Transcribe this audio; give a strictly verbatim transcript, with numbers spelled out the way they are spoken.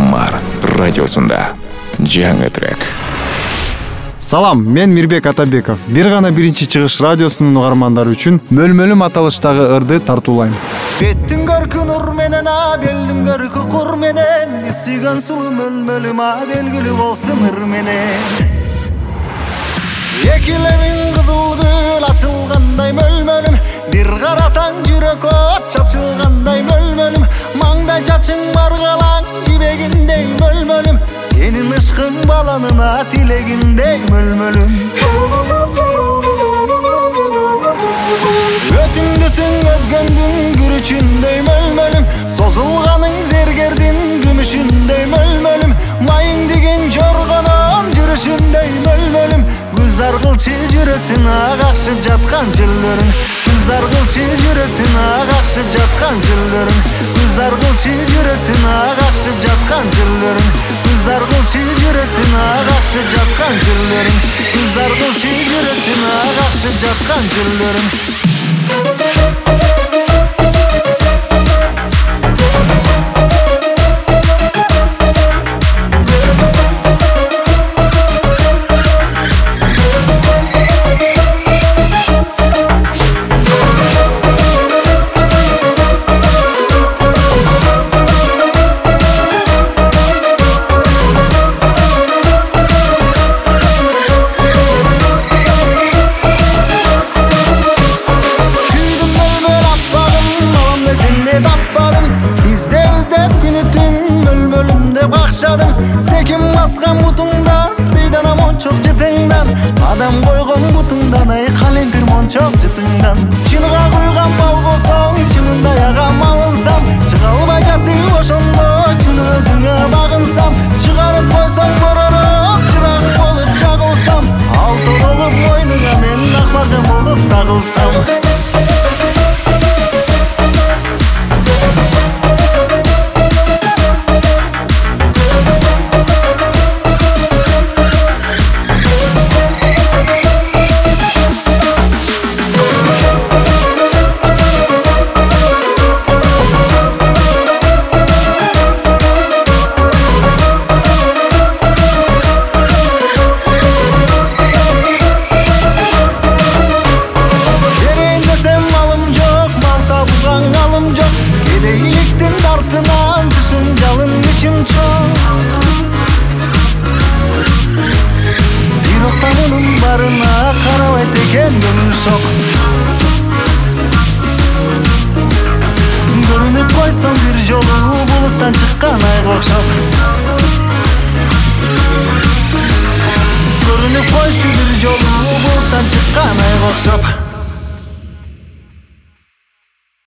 Мар радиосунда жаңы трек. Салам, мен Мирбек Атабеков. Бир гана биринчи чыгыш радиосунун угармандары үчүн мөлмөлүм аталыштагы ырды тартуулайм. Беттин көркү нур менен, а белдин көркү кур менен, сүйгөн сулуу мөлмөлүм, а белгилүү болсун ыр менен. Эки лебиң кызыл гүл ачылгандай мөлмөлүм, бир карасаң жүрөк от чачылгандай мөлмөлүм, маңдай чачың баргалаң жибегиндей мөлмөлүм, сенин ышкың баланына тилегиндей мөлмөлүм. Өтүңдүсүң өзгөндүн күрүчүндөй мөлмөлүм, созулганың зергердин күмүшүндөй мөлмөлүм, майың деген жоргонон жүрүшүндөй мөлмөлүм, гүлзар кылчы жүрөктүн агакшып жаткан жолдорун, гүлзар кылчы жүрөктүн агакшып жаткан жолдорун, гүлзар кылчы жүрөктүн агакшып жаткан жолдорун, гүлзар кылчы жүрөктүн агакшып жаткан жолдорун, гүлзар кылчы жүрөктүн агакшып жаткан жолдорун. Секим баскан бутуңдан, сыйдан мончок жытыңдан, адам койгон бутуңдан, ай калемпир мончок жытыңдан. Чыныга куйган бал болсоң, чынында ягам алынсам, чыга албай жатып ошондо чын өзүңө багынсам, чыгарып койсоң боророп, чырак болуп жагылсам, алты болуп мойнуңа мен ак маржан болуп тагылсам. Карабай текен гөңүл шок, көрүнүп койсоң бир жолу булуттан чыккан айга окшоп, көрүнүп койчу бир жолу булуттан чыккан айга окшоп.